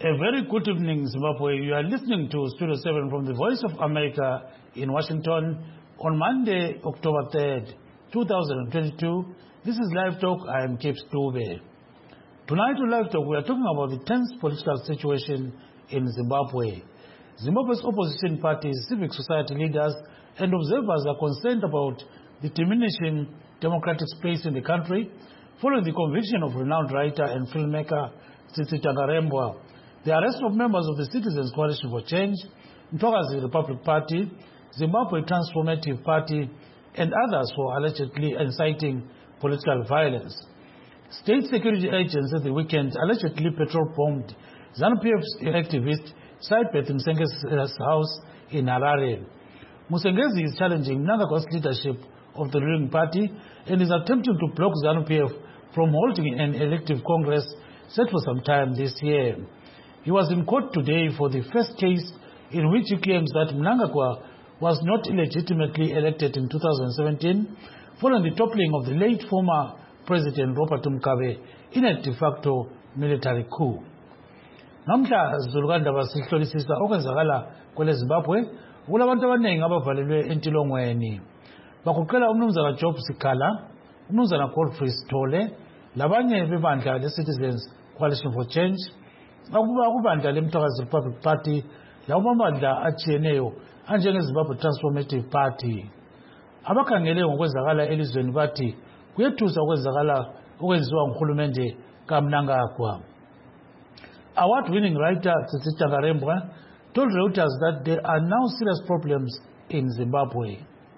A very good evening, Zimbabwe. You are listening to Studio 7 from the Voice of America in Washington on Monday, October 3rd, 2022. This is Live Talk. I am Kip Stube. Tonight on Live Talk, we are talking about the tense political situation in Zimbabwe. Zimbabwe's opposition parties, civic society leaders, and observers are concerned about the diminishing democratic space in the country following the conviction of renowned writer and filmmaker Tsitsi Dangarembga, the arrest of members of the Citizens Coalition for Change, Mthokazi Republic Party, Zimbabwe Transformative Party, and others for allegedly inciting political violence. State security agents at the weekend allegedly patrol-bombed ZANU-PF's activist Saipeth Msengezi's house in Harare. Msengezi is challenging Mnangagwa's leadership of the ruling party and is attempting to block ZANU-PF from holding an elective congress set for some time this year. He was in court today for the first case in which he claims that Mnangagwa was not illegitimately elected in 2017 following the toppling of the late former President Robert Mugabe in a de facto military coup. Namhla Zulukanda basihlolisisa okwenzakala kwele Zimbabwe kulabantu abaningi abavalelwe entilongweni. Bakuqela umnumzana Job Sikhala, umnumzana Godfrey Sithole, labanye bebandla le-Citizens Coalition for Change, akubandla le-Mthokazi Republic Party, labamabandla atshiyeneyo anjenge-Zimbabwe Transformative Party. Abakhangele ngokwenzakala elizweni bathi kuyethusa okwenziwa nguhulumende kaMnangagwa. Award-winning writer Tsitsi Dangarembga told Reuters that there are now serious problems in Zimbabwe.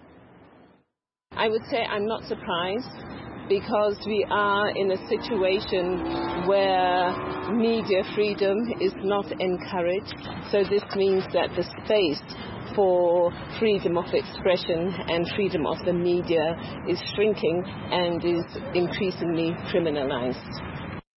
I would say I'm not surprised because we are in a situation where media freedom is not encouraged. So this means that the space for freedom of expression and freedom of the media is shrinking and is increasingly criminalized.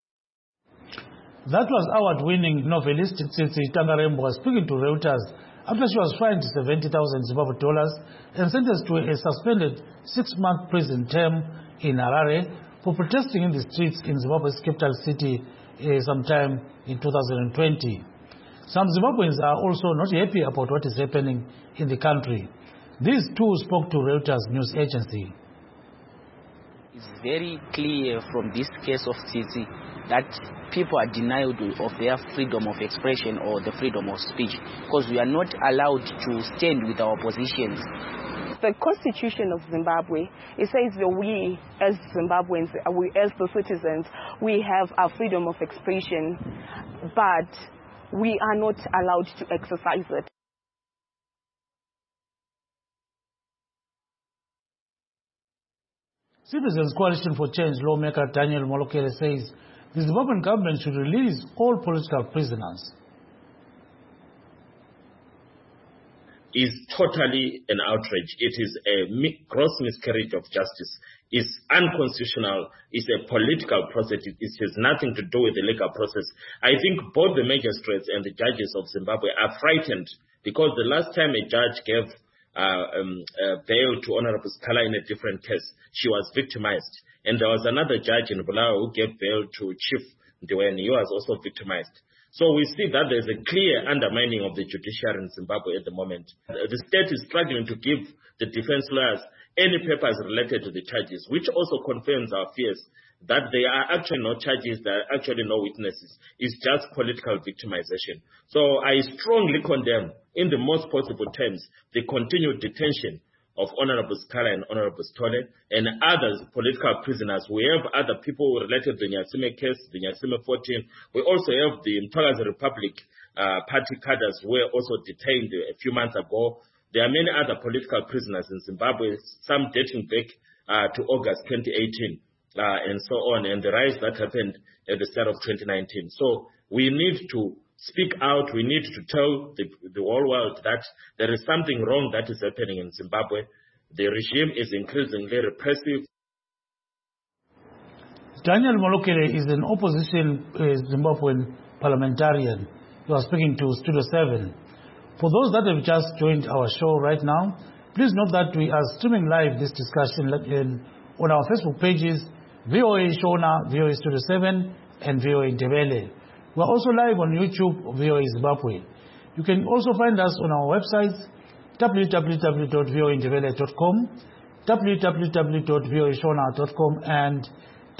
That was award-winning novelist Tsitsi Dangarembga speaking to Reuters after she was fined $70,000 and sentenced to a suspended 6-month prison term in Harare for protesting in the streets in Zimbabwe's capital city sometime in 2020. Some Zimbabweans are also not happy about what is happening in the country. These two spoke to Reuters news agency. It's very clear from this case of Tsitsi that people are denied of their freedom of expression or the freedom of speech because we are not allowed to stand with our positions. The constitution of Zimbabwe, it says that we as Zimbabweans, we as the citizens, we have our freedom of expression, but we are not allowed to exercise it. Citizens Coalition for Change lawmaker Daniel Molokele says the Zimbabwean government should release all political prisoners. Is totally an outrage. It is a gross miscarriage of justice. It's unconstitutional. It's a political process. It has nothing to do with the legal process. I think both the magistrates and the judges of Zimbabwe are frightened because the last time a judge gave bail to Honorable Sikhala in a different case, she was victimized. And there was another judge in Bulawayo who gave bail to Chief Ndiweni. He was also victimized. So we see that there's a clear undermining of the judiciary in Zimbabwe at the moment. The state is struggling to give the defense lawyers any papers related to the charges, which also confirms our fears that there are actually no charges, there are actually no witnesses. It's just political victimization. So I strongly condemn, in the most possible terms, the continued detention of Honorable Sikhala and Honorable Sithole and other political prisoners. We have other people related to the Nyasime case, the Nyasime 14. We also have the Mthokazi Republic Party cadres who were also detained a few months ago. There are many other political prisoners in Zimbabwe, some dating back to August 2018 and so on, and the rise that happened at the start of 2019. So we need to speak out. We need to tell the whole world that there is something wrong that is happening in Zimbabwe. The regime is increasingly repressive. Daniel Molokele is an opposition Zimbabwean parliamentarian. You are speaking to Studio 7. For those that have just joined our show right now, please note that we are streaming live this discussion on our Facebook pages, VOA Shona, VOA Studio 7, and VOA Ndebele. We are also live on YouTube, VOA Zimbabwe. You can also find us on our websites, www.voaindebele.com, www.voashona.com, and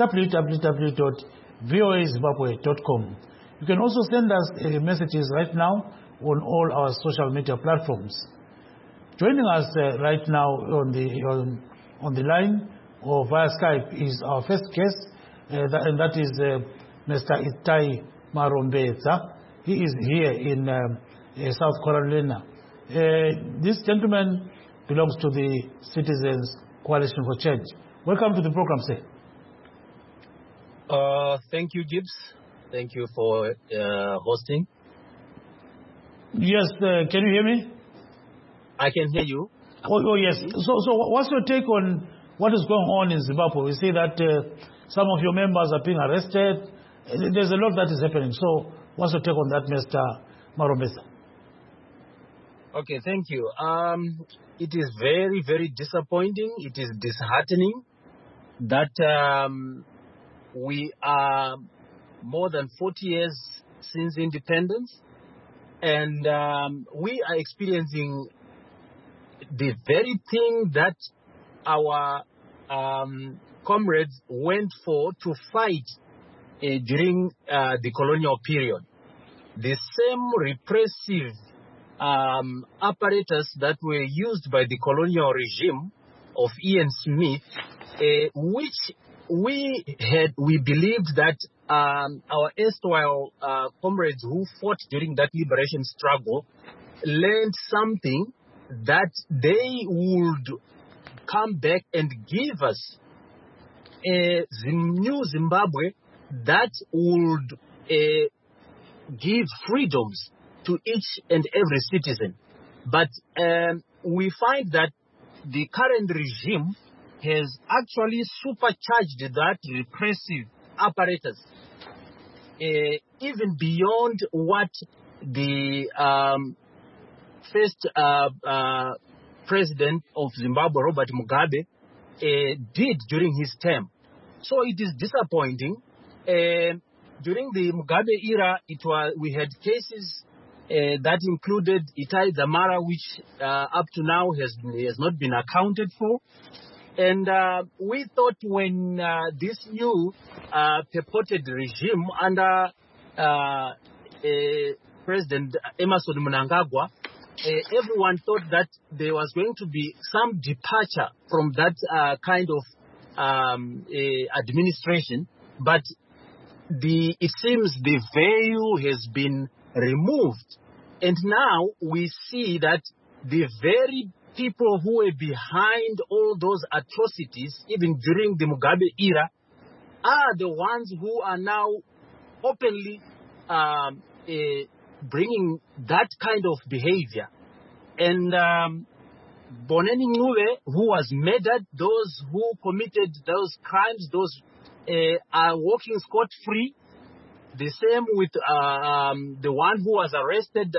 www.voazimbabwe.com. You can also send us messages right now on all our social media platforms. Joining us right now on the line or via Skype is our first guest, and that is Mr. Itai Marombeza. He is here in South Carolina. This gentleman belongs to the Citizens Coalition for Change. Welcome to the program, sir. Thank you, Gibbs. Thank you for hosting. Yes, can you hear me? I can hear you. Oh yes. So what's your take on what is going on in Zimbabwe? We see that some of your members are being arrested. There's a lot that is happening. So what's your take on that, Mr. Marombeza? Okay, thank you. It is very, very disappointing. It is disheartening that we are more than 40 years since independence, and we are experiencing the very thing that our comrades went for to fight during the colonial period. The same repressive apparatus that were used by the colonial regime of Ian Smith, which we believed that our erstwhile comrades who fought during that liberation struggle learned something, that they would come back and give us a new Zimbabwe that would give freedoms to each and every citizen. But we find that the current regime has actually supercharged that repressive apparatus even beyond what the first president of Zimbabwe, Robert Mugabe, did during his term. So it is disappointing. During the Mugabe era, we had cases that included Itai Dzamara, which up to now has not been accounted for. And we thought when this new purported regime under President Emmerson Mnangagwa, everyone thought that there was going to be some departure from that kind of administration, but it seems the veil has been removed, and now we see that the very people who were behind all those atrocities, even during the Mugabe era, are the ones who are now openly bringing that kind of behavior. And Boneni Ncube, who was murdered, those who committed those crimes, those are walking scot-free. The same with the one who was arrested,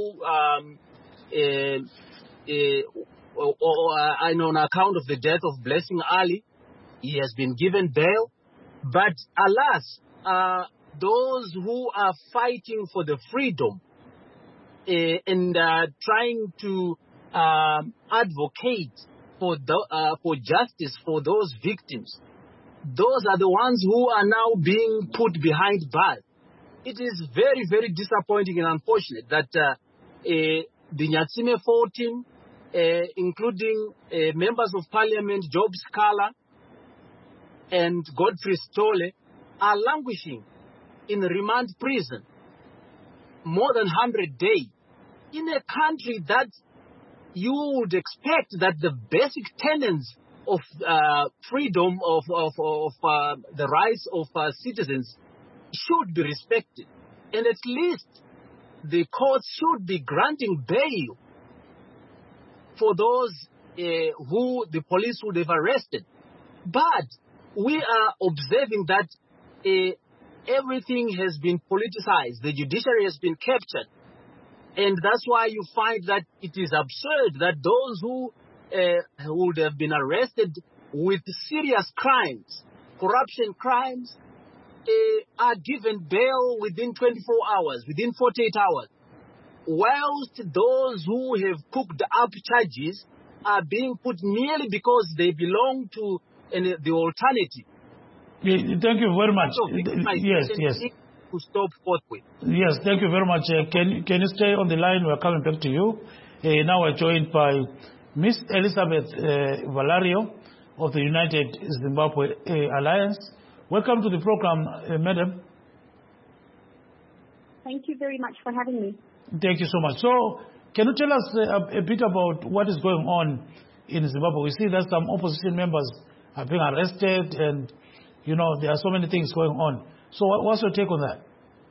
on account of the death of Blessing Ali. He has been given bail. But alas, those who are fighting for the freedom and trying to advocate for justice for those victims, those are the ones who are now being put behind bars. It is very, very disappointing and unfortunate that the Nyatsime 14, including members of parliament, Job Scala and Godfrey Stole, are languishing in remand prison more than 100 days in a country that you would expect that the basic tenets of freedom of the rights of citizens should be respected, and at least the courts should be granting bail for those who the police would have arrested. But we are observing that everything has been politicized. The judiciary has been captured. And that's why you find that it is absurd that those who would have been arrested with serious crimes, corruption crimes, are given bail within 24 hours, within 48 hours, whilst those who have cooked up charges are being put merely because they belong to the alternative. Thank you very much. Yes. To stop forthwith. Yes, thank you very much. Can you stay on the line? We're coming back to you. Now we're joined by Miss Elizabeth Valerio of the United Zimbabwe Alliance. Welcome to the program, madam. Thank you very much for having me. Thank you so much. So, can you tell us a bit about what is going on in Zimbabwe? We see that some opposition members are being arrested and, there are so many things going on. So what's your take on that?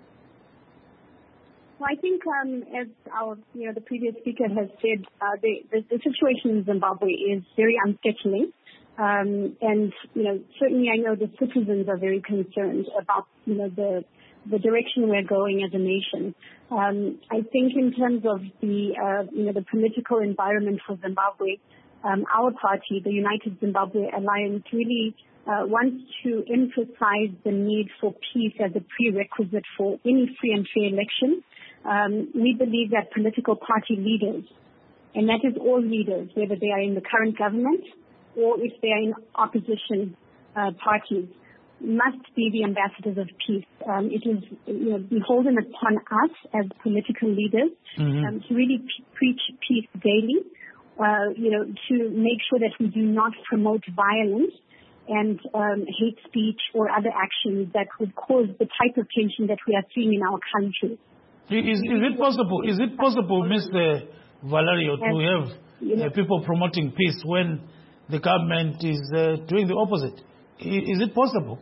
Well, I think as the previous speaker has said, the situation in Zimbabwe is very unsettling. And, certainly I know the citizens are very concerned about, the direction we're going as a nation. I think in terms of the political environment for Zimbabwe, our party, the United Zimbabwe Alliance, really wants to emphasize the need for peace as a prerequisite for any free and fair election. We believe that political party leaders, and that is all leaders, whether they are in the current government or if they are in opposition parties, must be the ambassadors of peace. It is beholden upon us as political leaders to really preach peace daily, to make sure that we do not promote violence and hate speech or other actions that would cause the type of tension that we are seeing in our country. Is it possible, Mr. Valerio, to have people promoting peace when the government is doing the opposite? Is it possible?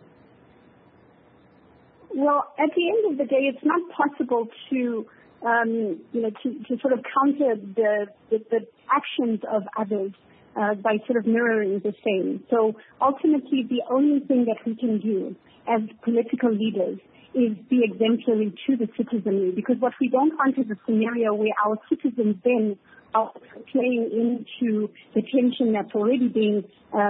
Well, at the end of the day, it's not possible to sort of counter the actions of others by sort of mirroring the same. So ultimately, the only thing that we can do as political leaders is be exemplary to the citizenry, because what we don't want is a scenario where our citizens then are playing into the tension that's already being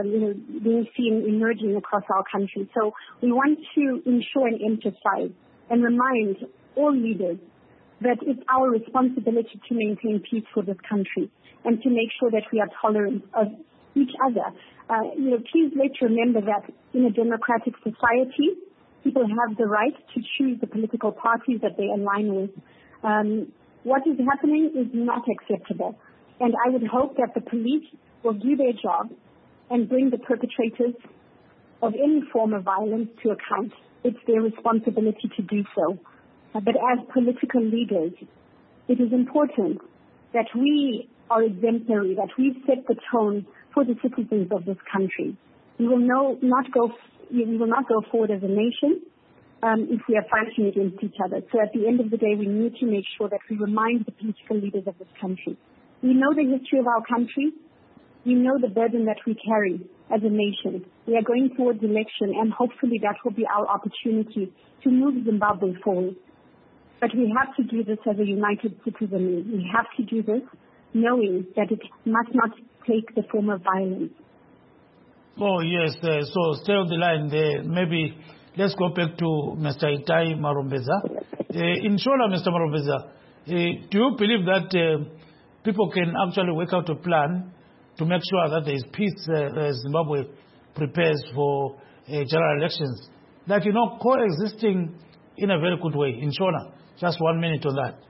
seen emerging across our country. So we want to ensure and emphasize and remind all leaders that it's our responsibility to maintain peace for this country and to make sure that we are tolerant of each other. Please let's remember that in a democratic society, people have the right to choose the political parties that they align with. What is happening is not acceptable. And I would hope that the police will do their job and bring the perpetrators of any form of violence to account. It's their responsibility to do so. But as political leaders, it is important that we are exemplary, that we set the tone for the citizens of this country. We will not go forward as a nation if we are fighting against each other. So at the end of the day, we need to make sure that we remind the political leaders of this country. We know the history of our country. We know the burden that we carry as a nation. We are going towards election, and hopefully that will be our opportunity to move Zimbabwe forward. But we have to do this as a united citizenry. We have to do this knowing that it must not take the form of violence. Oh, yes. So stay on the line there. Maybe let's go back to Mr. Itai Marombeza. In Shola, Mr. Marombeza, do you believe that people can actually work out a plan to make sure that there is peace as Zimbabwe prepares for general elections? Like, coexisting in a very good way. In Shola, just 1 minute on that.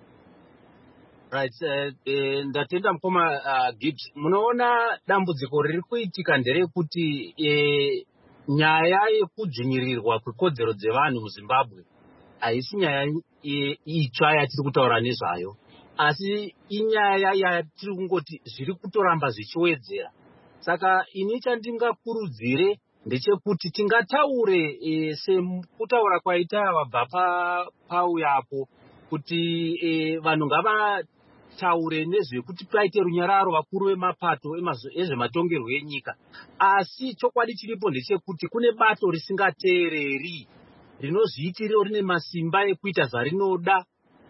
Right, ndatenda mukoma Gibbs. Munoona dambudziko riri kuitika nderekuti nyaya yekudzvinyirirwa kwekodzero dzevanhu muZimbabwe haisi nyaya itsva yatiri kutaura nezvayo, asi inyaya yatiri kungoti zviri kutoramba zvichiwedzera. Saka ini chandingakurudzire ndechekuti tingataure sekutaura kwaita vabva pauyapo kuti vanhu ngavataure nezvekuti paite runyararo vakuru vemapato ezvematongerwo enyika. Asi chokwadi chiripo ndechekuti kune bato risingateereri, rinozviitira rine masimba ekuita zvarinoda,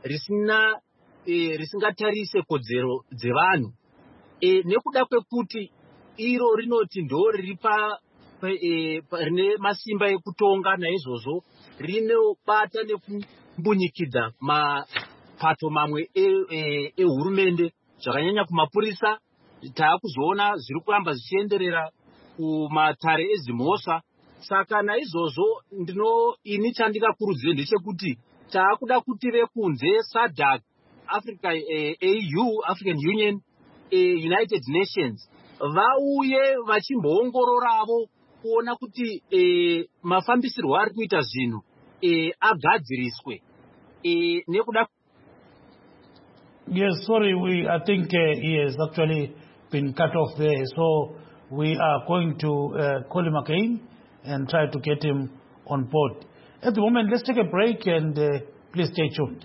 risingatarise kodzero dzevanhu, nekuda kwekuti iro rinoti ndo riri rine masimba ekutonga naizvozvo rinobata nekumbunyikidza mapato mamwe ehurumende zvakanyanya kumapurisa. Taakuzoona zviri kuramba zvichienderera kumatare ezimhosva. Saka naizvozvo ini chandingakurudzire ndechekuti taakuda kuti vekunze SADC, AU, African Union, United Nations vauye vachimboongororavo kuona kuti mafambisirwo ari kuita zvinhu agadziriswe nekuda. Yes, sorry, I think he has actually been cut off there, so we are going to call him again and try to get him on board. At the moment, let's take a break and please stay tuned.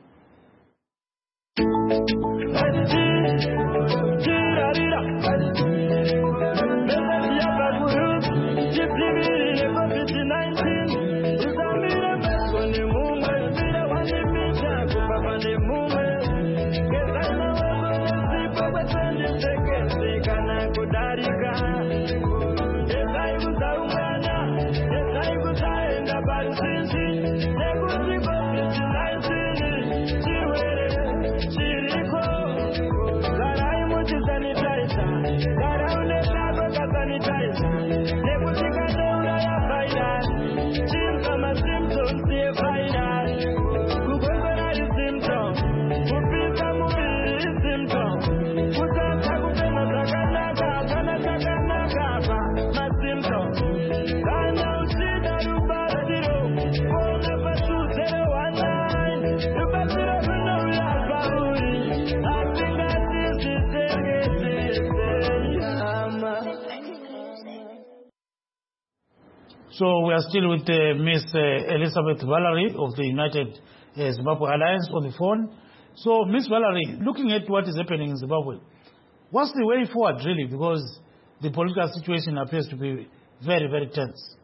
So we are still with Miss Elizabeth Valerie of the United Zimbabwe Alliance on the phone. So, Miss Valerie, looking at what is happening in Zimbabwe, what's the way forward really? Because the political situation appears to be very, very tense.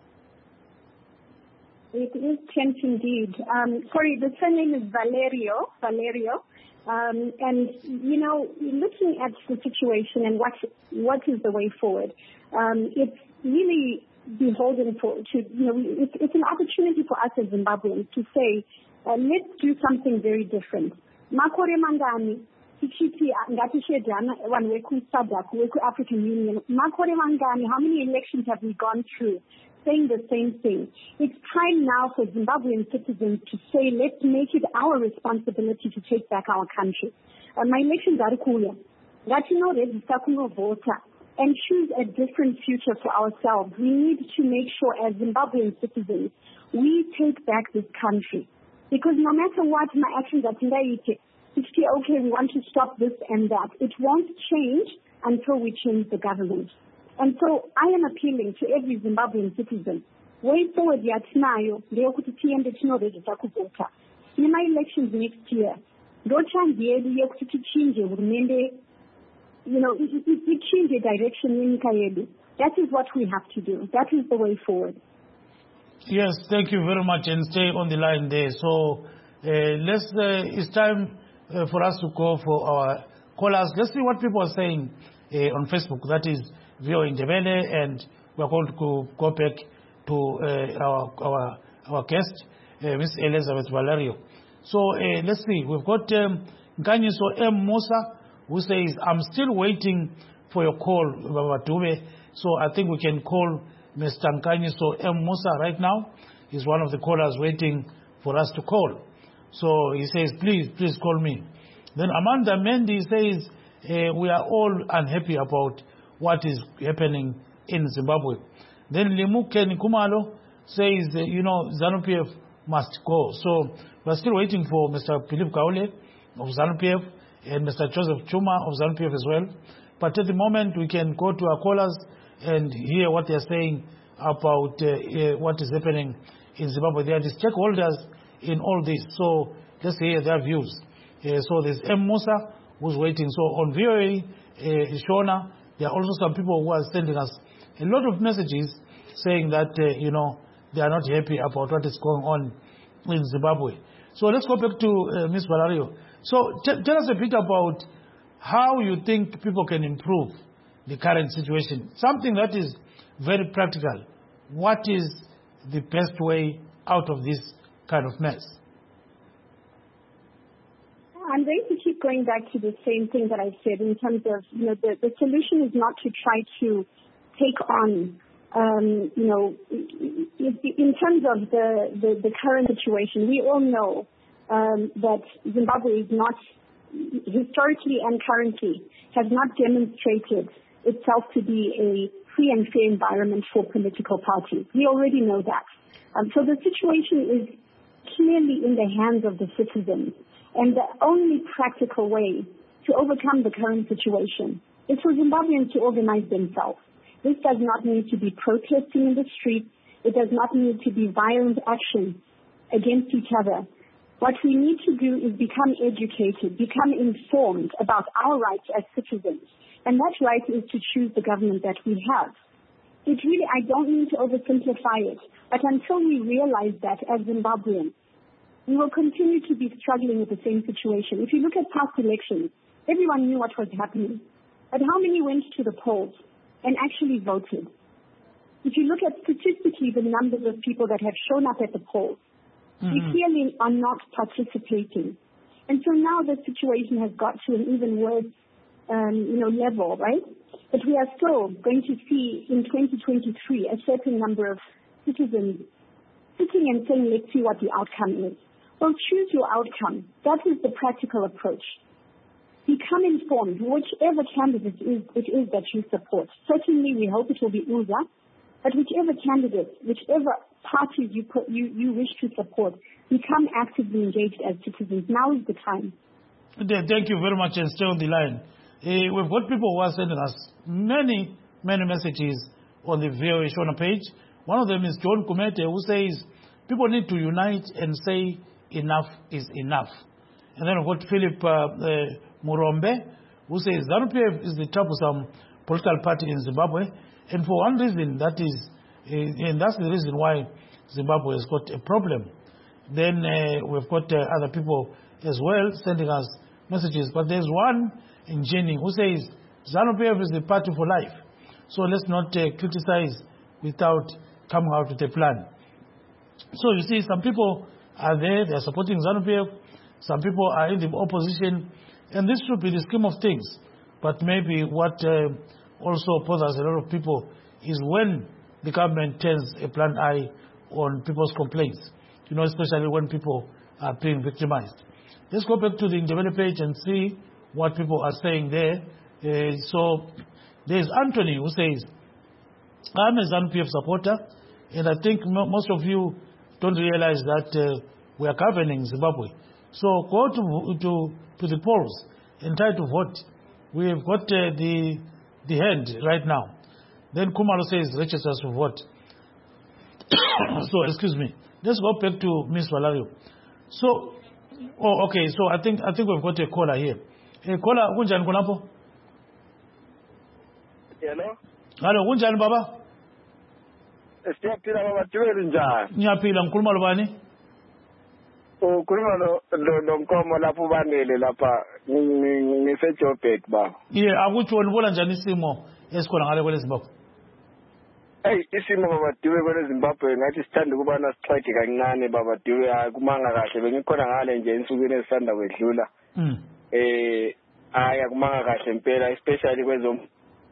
It is tense indeed. Sorry, the surname is Valerio. And, you know, looking at the situation and what is the way forward, it's really beholden it's an opportunity for us as Zimbabweans to say, let's do something very different. Makore mangani, tichiti ngatishedana one weku SADC, weku African Union. Makore mangani, how many elections have we gone through saying the same thing? It's time now for Zimbabwean citizens to say, let's make it our responsibility to take back our country. My elections are cool. Gatino register voter and choose a different future for ourselves. We need to make sure as Zimbabwean citizens, we take back this country. Because no matter what my actions are today, it's okay, we want to stop this and that. It won't change until we change the government. And so I am appealing to every Zimbabwean citizen. Way forward, yatinayo, leo kuti tiende tinoregister kuvota. In my elections next year, ndochandiyedu yekuti tichinje hurumende. You know, it change the direction in Kayedu. That is what we have to do. That is the way forward. Yes, thank you very much, and stay on the line there. So, it's time for us to go for our callers. Let's see what people are saying on Facebook. That is VOA Ndebele, and we are going to go back to our guest, Ms. Elizabeth Valerio. So, let's see. We've got Nkanyiso M. Musa, who says, I'm still waiting for your call, Baba Dube. So I think we can call Mr. Nkanyiso M. Musa right now. He's one of the callers waiting for us to call. So he says, please call me. Then Amanda Mendy says, we are all unhappy about what is happening in Zimbabwe. Then Limuke Nkumalo says, ZANU-PF must go. So we're still waiting for Mr. Philip Kaule of ZANU-PF and Mr. Joseph Chuma of ZANU-PF as well. But at the moment, we can go to our callers and hear what they're saying about what is happening in Zimbabwe. They are the stakeholders in all this. So let's hear their views. So there's M. Musa who's waiting. So on VOA, Shona, there are also some people who are sending us a lot of messages saying that, they are not happy about what is going on in Zimbabwe. So let's go back to Ms. Valerio. So tell us a bit about how you think people can improve the current situation. Something that is very practical. What is the best way out of this kind of mess? I'm going to keep going back to the same thing that I said in terms of, the solution is not to try to take on, in terms of the current situation. We all know that Zimbabwe is not, historically and currently, has not demonstrated itself to be a free and fair environment for political parties. We already know that. So the situation is clearly in the hands of the citizens. And the only practical way to overcome the current situation is for Zimbabweans to organize themselves. This does not need to be protesting in the streets. It does not need to be violent action against each other. What we need to do is become educated, become informed about our rights as citizens. And that right is to choose the government that we have. It really, I don't mean to oversimplify it, but until we realize that as Zimbabweans, we will continue to be struggling with the same situation. If you look at past elections, everyone knew what was happening. But how many went to the polls and actually voted? If you look at statistically the numbers of people that have shown up at the polls, we clearly are not participating. And so now the situation has got to an even worse level, right? But we are still going to see in 2023 a certain number of citizens sitting and saying, let's see what the outcome is. Well, choose your outcome. That is the practical approach. Become informed, whichever candidate it is that you support. Certainly, we hope it will be UZA, but whichever candidate, whichever parties you wish to support, become actively engaged as citizens. Now is the time. Thank you very much, and stay on the line. We've got people who are sending us many messages on the VOA Shona page. One of them is John Kumete, who says people need to unite and say enough is enough. And then we've got Philip Murombe, who says ZANU-PF is the troublesome political party in Zimbabwe, and for one reason, and that's the reason why Zimbabwe has got a problem. Then we've got other people as well sending us messages, but there's one in Jenny who says ZANU-PF is the party for life, so let's not criticize without coming out with a plan. So you see, some people are there, they're supporting ZANU-PF, some people are in the opposition, and this should be the scheme of things. But maybe what also bothers a lot of people is when the government turns a blind eye on people's complaints, especially when people are being victimized. Let's go back to the Indebele page and see what people are saying there. So there's Anthony who says, I'm a ZANU-PF supporter, and I think most of you don't realize that we are governing Zimbabwe. So go to the polls and try to vote. We have got the hand right now. Then Kumalo says register to vote. So excuse me. Let's go back to Ms. Valario. So, okay. So I think we've got a caller here. Caller, kunjani kunapo? Hello, kunjani baba? Siyaphila baba, tiwele njani? Ngiyaphila, ngikhuluma lobani? Ukhuluma lo Nkomo lapho ubanele lapha ngiseJoburg baba. Akutsho ubona njani isimo esikhona ngale kwele Zimbabwe? Isimo baba Diwe kwele Zimbabwe ngathi sithanda ukubana sixhege kancane baba Diwe kumanga kahle bengikhona ngale nje insukwini ezisanda kwedlula. Kumanga kahle impela especially kwezo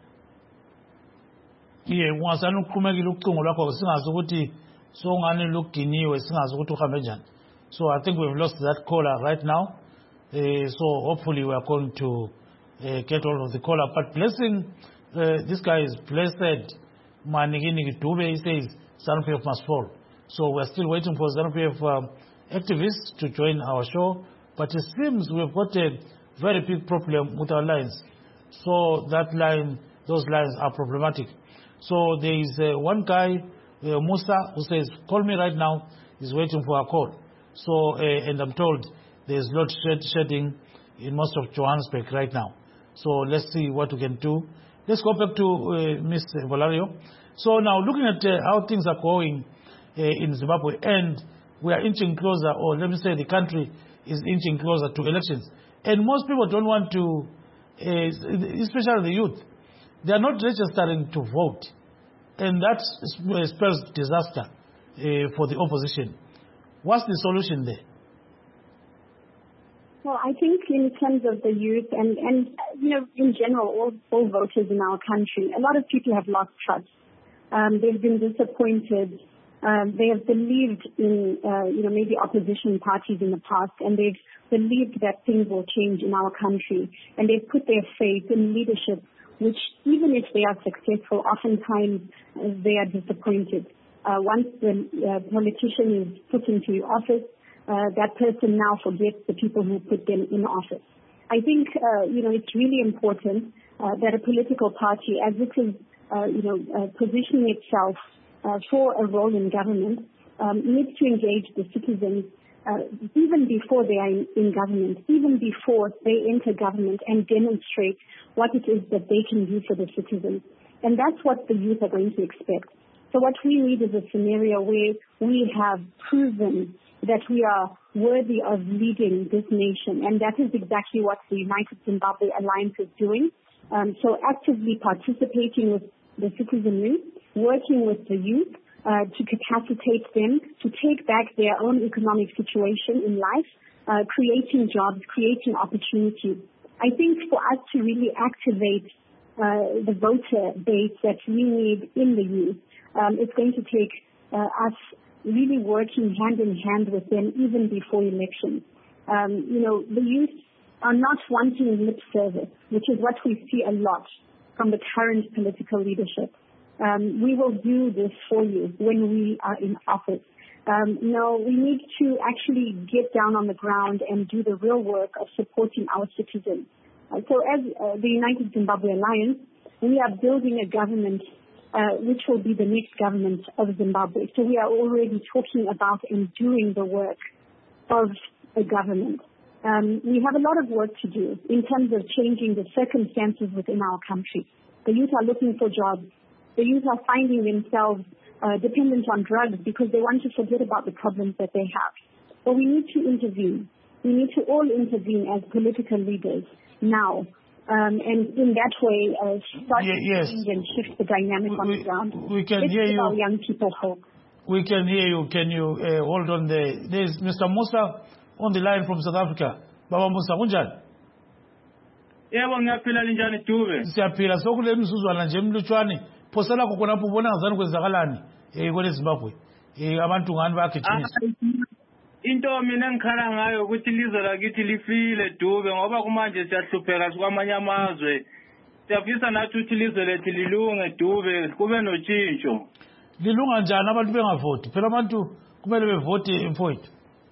ungasani ukuqhumekile ucingo lwakho singazi ukuthi songani luginiwe singazi ukuthi uhambe njani. So I think we've lost that caller right now. So hopefully we are going to get hold of the caller. But blessing, this guy is blessed. Manigini Dube, he says ZANU-PF must fall. So we're still waiting for ZANU-PF activists to join our show. But it seems we've got a very big problem with our lines. So those lines are problematic. So there is one guy, Musa, who says, call me right now. He's waiting for a call. So, and I'm told there's load shedding in most of Johannesburg right now. So let's see what we can do. Let's go back to Ms. Valario. So now looking at how things are going in Zimbabwe, and we are inching closer, or let me say the country is inching closer to elections. And most people don't want to, especially the youth, they are not registering to vote. and that spells disaster for the opposition. What's the solution there? Well, I think in terms of the youth and in general, all voters in our country, a lot of people have lost trust. They've been disappointed. They have believed in, maybe opposition parties in the past, and they've believed that things will change in our country. And they've put their faith in leadership, which even if they are successful, oftentimes they are disappointed. Once the politician is put into office, that person now forgets the people who put them in office. I think, it's really important that a political party, as it is, positioning itself for a role in government, needs to engage the citizens even before they are in government, even before they enter government, and demonstrate what it is that they can do for the citizens. And that's what the youth are going to expect. So what we need is a scenario where we have proven that we are worthy of leading this nation. And that is exactly what the United Zimbabwe Alliance is doing. So actively participating with the citizenry, working with the youth to capacitate them to take back their own economic situation in life, creating jobs, creating opportunities. I think for us to really activate the voter base that we need in the youth, it's going to take us really working hand in hand with them even before elections. The youth are not wanting lip service, which is what we see a lot from the current political leadership. We will do this for you when we are in office. No, we need to actually get down on the ground and do the real work of supporting our citizens. So as the United Zimbabwe Alliance, we are building a government which will be the next government of Zimbabwe. So we are already talking about and doing the work of a government. We have a lot of work to do in terms of changing the circumstances within our country. The youth are looking for jobs. The youth are finding themselves dependent on drugs because they want to forget about the problems that they have. But we need to intervene. We need to all intervene as political leaders now. And in that way, start to change and shift the dynamic on the ground. We can hear you. Our young people hope. We can hear you. Can you hold on there? There's Mr. Musa on the line from South Africa. Baba Musa, kunjani? Yebo ngiyaphila linjani Dube? Siyaphila sokule msuzwana nje emlutshwane. Phosela khona lapho ubona ngazani kwenzakalani kwele Zimbabwe. Abantu ngani bayagijimisa. Into mina ngikhala ngayo ukuthi ilizwe lakithi lifile Dube ngoba kumanje siyahlupheka kwamanye amazwe. Siyafisa nathi ukuthi ilizwe lethu lilunge Dube kube notshintsho. Lilunga njani abantu bengavoti? Phela abantu kumele bevote mfowethu.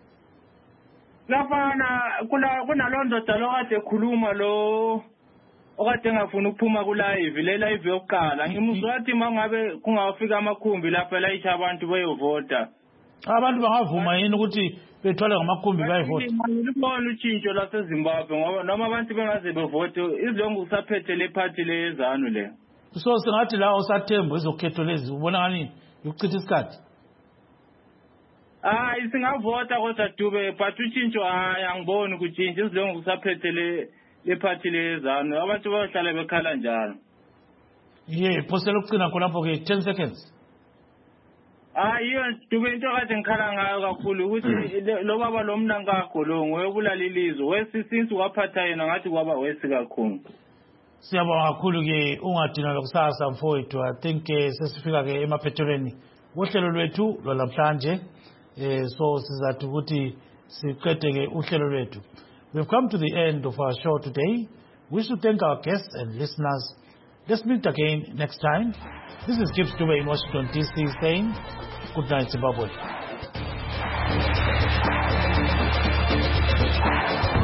Lafana kunalondoda lo kade ekhuluma lo okade engafuna ukuphuma kulive le live yokuqala ngimuzwa wathi mangabe kungafika amakhumbi lapha la ithi abantu bayovota. Abantu bangavuma yini ukuthi bethwale ngamakhumbi bayivota? Ngibona utshintsho laseZimbabwe ngoba noma abantu bengaze bevote izilongo usaphethe le party lezanu le. So singathi la usathemba izokhetho lezi ubona ngani ukuchitha isikhathi? Hayi singavota kodwa Dube but utshintsho angiboni ukutshintsha izilongo usaphethe le party lezanu abantu bahlala bekhala njalo. Phosela ukucina khonapho ke 10 seconds. Hayi Dube into kade ngikhala ngayo kakhulu ukuthi lo baba lo mna ngagolongo uyobulala ilizwe wesisinsi waphatha yena ngathi kwaba wesi kakhulu. Siyabonga kakhulu ke ungadina lokusasa mfowethu. I think sesifika ke emaphethelweni uhlelo lwethu lwalamhlanje. So sizathi ukuthi siqede ke uhlelo lwethu. We've come to the end of our show today. We should thank our guests and listeners. Let's meet again next time. This is Gibbs Dube in Washington, D.C. saying good night, Zimbabwe.